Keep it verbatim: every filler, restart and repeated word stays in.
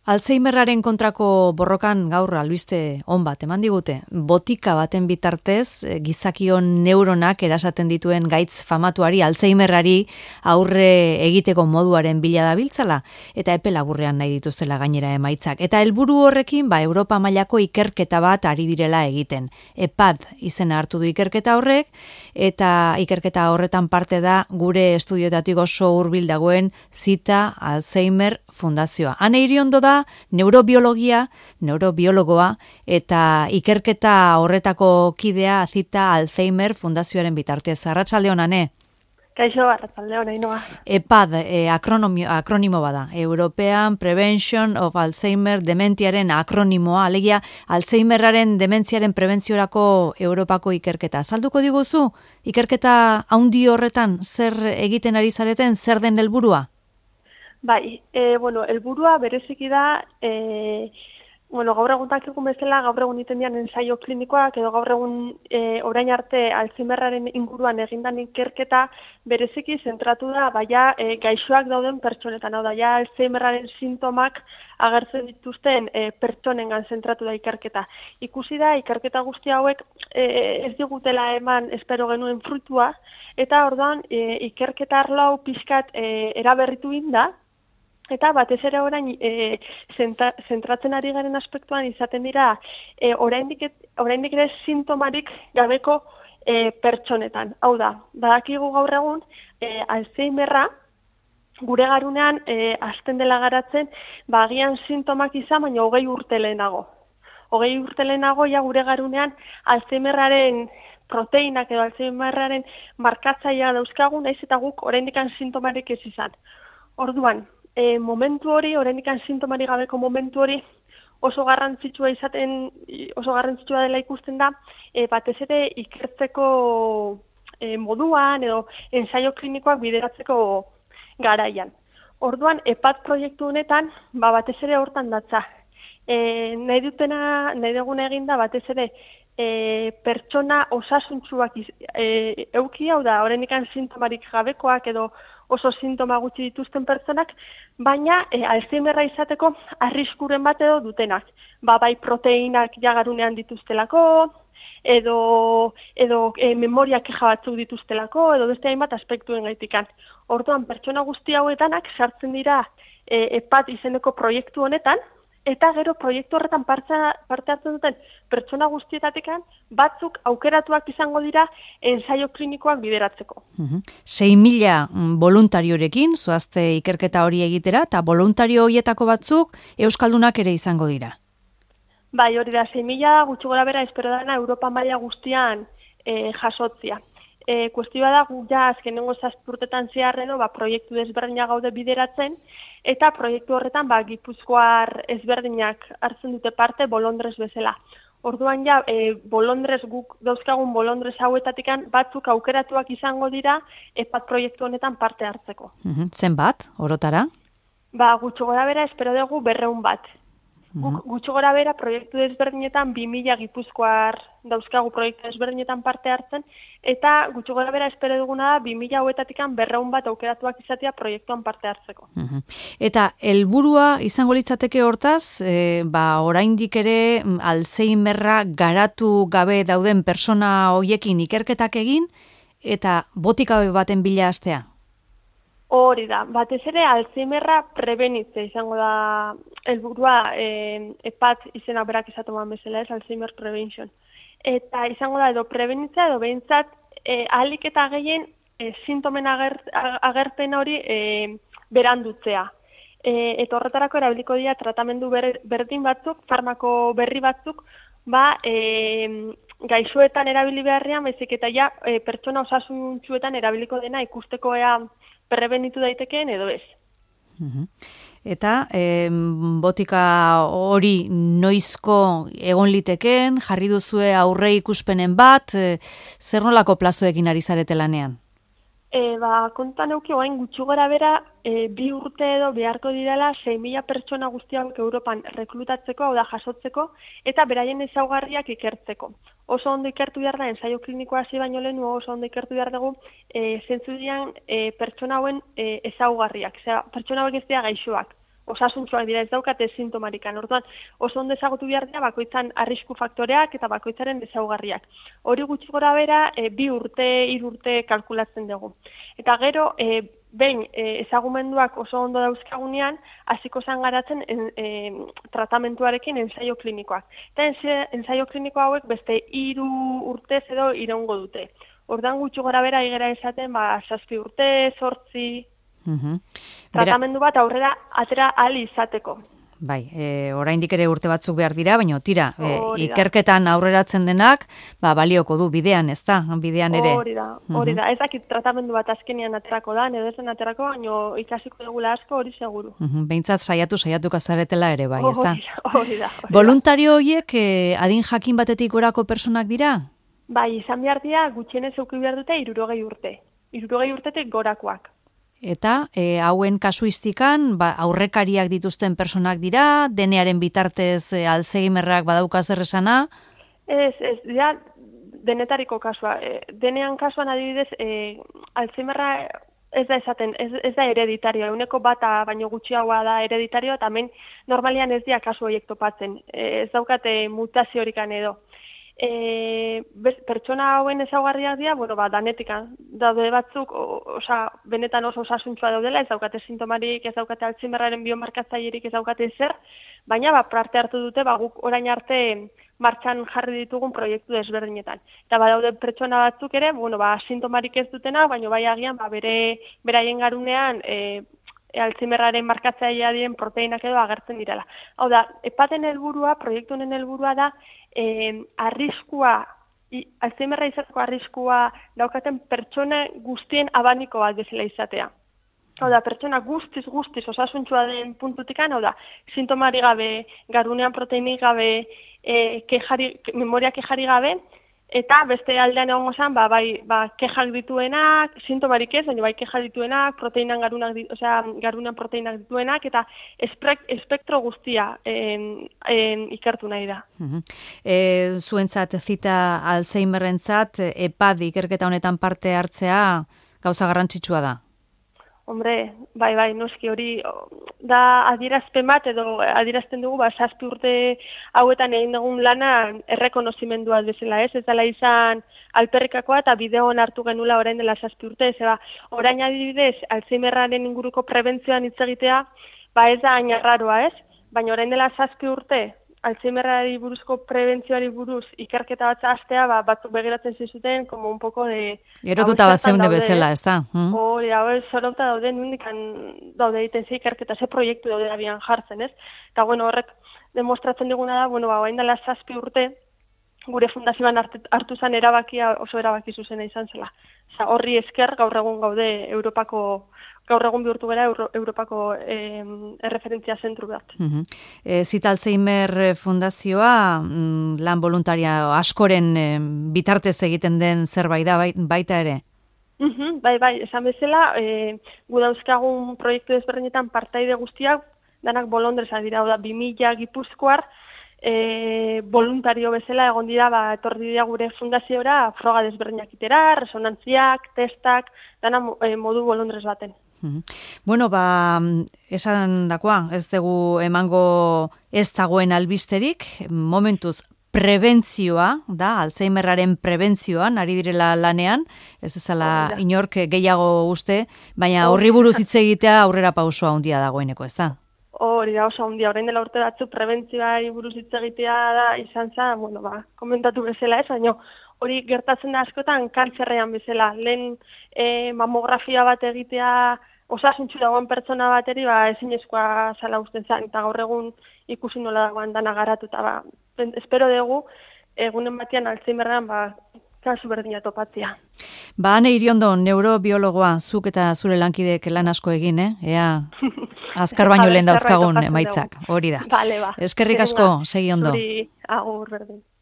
Alzheimerraren kontrako borrokan gaur albiste on bat eman digute. Botika baten bitartez, gizakion neuronak erasaten dituen gaitz famatuari Alzheimerrari aurre egiteko moduaren bila dabiltzala eta epe laburrean nahi dituztela gainera emaitzak. Eta helburu horrekin, ba Europa mailako ikerketa bat ari direla egiten. E P A D izena hartu du ikerketa horrek eta ikerketa horretan parte da gure estudioetatik oso hurbil dagoen Zita Alzheimer Fundazioa. Ane Iriondo da neurobiologia, neurobiologoa eta ikerketa horretako kidea Zita Alzheimer Fundazioaren bitartez. Arratsaldeon, Ane. Kaixo, arratsaldeon, Ainhoa. E P A D, e, akronimo, akronimo bada. European Prevention of Alzheimer dementiaren akronimoa, alegia Alzheimerraren dementziaren prebentziorako Europako ikerketa. Azalduko diguzu, ikerketa haundi horretan zer egiten ari zareten, zer den helburua? Bai, e, bueno, helburua bereziki da, e, bueno, gaur egun dakikun bezala, gaur egun iten dian ensaio klinikoak, edo gaur egun e, orain arte Alzheimerraren inguruan egindan ikerketa bereziki zentratu da, baina e, gaixoak dauden pertsonetan, hau da, ja Alzheimerraren sintomak agertzen dituzten e, pertsonengan zentratu da ikerketa. Ikusi da, ikerketa guzti hauek e, ez digutela eman espero genuen fruitua, eta orduan e, ikerketa arlo hau pixkat e, eraberritu inda, eta batez ere orain e, zentra, zentratzen ari garen aspektuan izaten dira e, oraindik oraindik ere sintomarik gabeko e, pertsonetan. Hau da, badakigu gaur egun e, Alzheimerra gure garunean e, hasten dela garatzen, ba agian sintomak izan, baina hogei urte lehenago. Hogei urte lehenago ja gure garunean Alzheimerraren proteinak edo Alzheimerraren markatzailea dauzkagu, naiz eta guk oraindik sintomarik ez izan. Orduan, E, momentu hori, oraindik sintomari gabeko momentu hori oso garrantzitsua izaten, oso garrantzitsua dela ikusten da, e, batez ere ikertzeko e, moduan edo ensaio klinikoak bideratzeko garaian. Orduan, E P A D proiektu honetan, ba, batez ere hortan datza. E, nahi dutena, nahi duguna eginda, batez ere, e, pertsona osasuntsuak e, euki, hau da, oraindik sintomarik gabekoak edo oso sintoma gutxi dituzten pertsonak, baina e, Alzheimerra izateko arriskuren bat edo dutenak. Ba, bai proteinak jagarunean dituztelako, edo, edo e, memoria keja batzuk dituztelako, edo beste hainbat aspektuen gaitikan. Orduan, pertsona guzti hauetanak sartzen dira e, E P A D izeneko proiektu honetan, eta gero proiektu horretan parte hartzen duten pertsona guztietatikan batzuk aukeratuak izango dira ensaio klinikoak bideratzeko. Sei mila voluntariorekin, zoazte ikerketa hori egitera, eta voluntario horietako batzuk euskaldunak ere izango dira. Bai, hori da, sei mila gutxi gora bera espero dana Europa maila guztian e, jasotzia. E, kuestioa da, gu ja azkenengo zazpurtetan zehar edo, ba, proiektu desberdina gaude bideratzen, eta proiektu horretan ba, Gipuzkoar ezberdinak hartzen dute parte Bolondres bezala. Orduan ja, e, Bolondres guk dauzkagun Bolondres hauetatikan batzuk aukeratuak izango dira E P A D proiektu honetan parte hartzeko. Uhum. Zenbat, orotara? Ba, gutxi gora bera espero dugu berreun bat. Guk gutxi gora bera proiektu desberdinetan bi mila Gipuzkoar dauzkagu proiektu desberdinetan parte hartzen, eta gutxi gora bera espero duguna da bi mila hauetatikan berreun bat aukeratuak izatea proiektuan parte hartzeko. Uhum. Eta helburua izango litzateke hortaz, e, ba oraindik ere Alzheimerra garatu gabe dauden persona hoiekin ikerketak egin eta botika baten bila hastea. Hori da, batez ere Alzheimerra prebenitzea izango da helburua e, E P A D izena berak izatoman bezala ez, Alzheimer Prevention. Eta izango da edo prebenitzea edo behintzat e, ahalik eta gehien e, sintomen ager, agerpen hori e, berandutzea. E, eta horretarako erabiliko dira tratamendu ber, berdin batzuk, farmako berri batzuk, ba, e, gaixoetan erabili beharrean, baizik eta ja e, pertsona osasuntsuetan erabiliko dena ikusteko ea prebenitu daitekeen edo ez. Uhum. Eta e, botika hori noizko egon liteken, jarri duzue aurre ikuspenen bat, e, zer nolako plazoekin ari zarete lanean? E, ba, kontan euki oain gutxi gora bera, e, bi urte edo beharko direla sei mila pertsona guztiak Europan reklutatzeko, hau da jasotzeko, eta beraien ezaugarriak ikertzeko. Oso ondo ikertu behar da, ensaio klinikoa hasi baino lehen, oso ondo ikertu behar dugu, e, zentzu dian e, pertsona hauen e, ezaugarriak, zera, pertsona hauek ez dira gaixoak. osasuntsuak dira, ez daukate sintomarikan. Orduan, oso ondo ezagutu behar dira bakoitzan arrisku faktoreak eta bakoitzaren ezaugarriak. Hori gutxi gora bera, e, bi urte, hiru urte kalkulatzen dugu. Eta gero, e, behin e, ezagumenduak oso ondo dauzkagunean, hasiko zan garatzen en, e, tratamentuarekin ensaio klinikoak. Eta ensaio kliniko hauek beste hiru urtez edo iraungo dute. Ordan gutxi gora bera igera esaten, ba, zazpi urte, zortzi, uh-huh. tratamendu bat aurrera atera ahal izateko. Bai, e, oraindik ere urte batzuk behar dira, baina tira, e, Hori da. ikerketan aurreratzen denak, ba, balioko du bidean, ez da, bidean ere. Hori da, hori da. Ez dakit tratamendu bat azkenean aterako da, edo ezen aterako, baina ikasiko dugula asko hori seguru. Uh-huh. Behintzat saiatu, saiatuka zaretela ere, bai, ez da. Hori da, hori da. Voluntario horiek e, adin jakin batetik gorako personak dira? Bai, izan behar dira, gutxienez euki behar dute, hirurogei urte. Hirurogei urtetik gorakoak. Eta e, hauen kasuistikan ba, aurrekariak dituzten personak dira, denearen bitartez e, Alzheimerrak badauka zer esana? Ez, ez, dira denetariko kasua. E, denean kasuan adibidez, e, Alzheimerra ez da esaten, ez, ez da hereditarioa, euneko bata baino gutxiagoa da hereditarioa, eta hemen normalian ez dira kasu horiek topatzen. E, ez daukate mutaziorik edo. E, bez, pertsona hauen ezaugarriak dira, bueno, ba, danetikan daude batzuk, osea, benetan oso osasuntsua daudela, ez daukate sintomarik, ez daukate Alzheimerraren biomarkatzailerik, ez daukate zer, baina ba, parte hartu dute, ba, guk orain arte martxan jarri ditugun proiektu desberdinetan. Eta badaude pertsona batzuk ere, bueno, ba, sintomarik ez dutena, baina bai agian, ba, bere beraien garunean, e, Alzheimerraren markatzailea diren proteinak edo agertzen direla. Hau da, epaten helburua, proiektu honen helburua da, eh, arriskua, Alzheimerra izateko arriskua daukaten pertsona guztien abaniko bat bezala izatea. Hau da, pertsona guztiz, guztiz osasuntsua den puntutikan, hau da, sintomari gabe, garunean proteinik gabe, eh, kejari, memoria kejari gabe, eta beste aldean egongo zen, ba, bai, ba, kejak dituenak, sintomarik ez, baina bai kejak dituenak, proteinan garunak, osea, garunan proteinak dituenak, eta esprek, espektro guztia en, en, ikertu nahi da. Uh-huh. E, zuentzat zita Alzheimerrentzat, epad ikerketa honetan parte hartzea gauza garrantzitsua da? Hombre, bai, bai, noski hori da adierazpen bat, edo adierazten dugu, ba, zazpi urte hauetan egin dugun lana errekonozimendua bezala, ez? Ez dela izan alperrikakoa eta bideoan hartu genula orain dela zazpi urte, ez? Eba, orain adibidez, Alzheimerraren inguruko prebentzioan hitz egitea, ba ez da hain arraroa, ez? Baina orain dela zazpi urte, Alzheimerrari buruzko prebentzioari buruz ikerketa bat hastea, ba, batzuk begiratzen zizuten, como un poco de... Erotuta bat zeunde bezala, ez da? Hori, hau ez, zorauta daude, nundikan daude egiten ze ikerketa, ze proiektu daude abian jartzen, ez? Eta, bueno, horrek demostratzen diguna da, bueno, ba, hain dela zazpi urte, gure fundazioan hartu, hartu zen erabakia oso erabaki zuzena izan zela. Osa, horri esker, gaur egun gaude Europako... gaur egun bihurtu gara Euro, Europako eh, erreferentzia zentru bat. Uh-huh. E, Zita Alzheimer Fundazioa mm, lan voluntaria askoren e, bitartez egiten den zerbait da baita ere? Uh-huh, bai, bai, esan bezala, e, gu dauzkagun proiektu desberdinetan partaide guztiak, danak bolondrezak dira, da, bi mila gipuzkoar, e, voluntario bezala egon dira, ba, etorri dira gure fundaziora, froga desberdinak itera, resonantziak, testak, dana e, modu bolondrez baten. Bueno, ba, esan dakoa, ez dugu emango ez dagoen albisterik, momentuz prebentzioa, da, Alzheimerraren prebentzioan, ari direla lanean, ez ezala inork gehiago uste, baina horri buruz hitz egitea aurrera pausua handia dagoeneko, ez da? Hori da, oso handia, orain dela urte batzu prebentzioari buruz hitz egitea da, izan za, bueno, ba, komentatu bezala ez, baina hori gertatzen da askotan kantzerrean bezala. Lehen e, mamografia bat egitea osasuntsu dagoen pertsona bateri, ba, ezinezkoa zala usten zen, eta gaur egun ikusi nola dagoen dana garatuta. Ba, espero dugu, egunen batean Alzheimerran, ba, kasu berdina topatzea. Ba, Ane Iriondo, neurobiologoa, zuk eta zure lankideek lan asko egin, eh? Ea, azkar baino lehen dauzkagun emaitzak, hori da. Vale, ba. Eskerrik asko, segi ondo. Zuri, agur berdin.